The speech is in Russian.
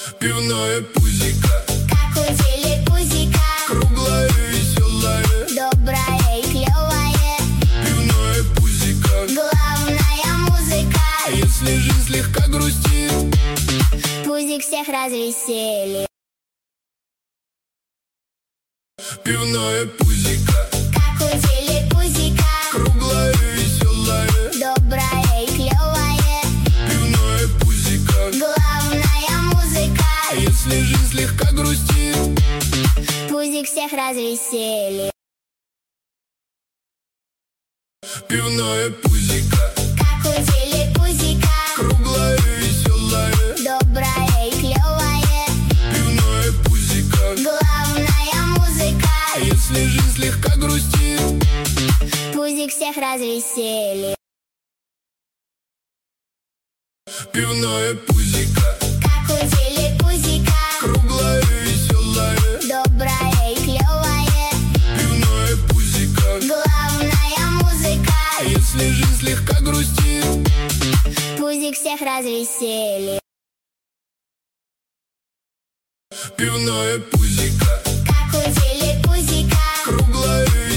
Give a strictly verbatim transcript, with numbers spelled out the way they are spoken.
Пивное пузико, как у телепузика, круглое, веселое, доброе и клевое. пивное пузико. Главная музыка, Если жизнь слегка грустит, пузик всех развеселит. пивное пузико, Как у телепузика, круглое, веселое, доброе и клевое. пивное пузико. Главная музыка, Если жизнь слегка грустит, пузик всех развеселит. пивное пузико, Как у телепузика, круглое, веселое, доброе и клевое. пивное пузико. Главная музыка, Если жизнь слегка грустит, пузик всех развеселит. пивное пузико, Как у телепузика, круглое, веселое, доброе и клевое. пивное пузико. Главная музыка, Если жизнь слегка грустит, пузик всех развеселит. пивное пузико,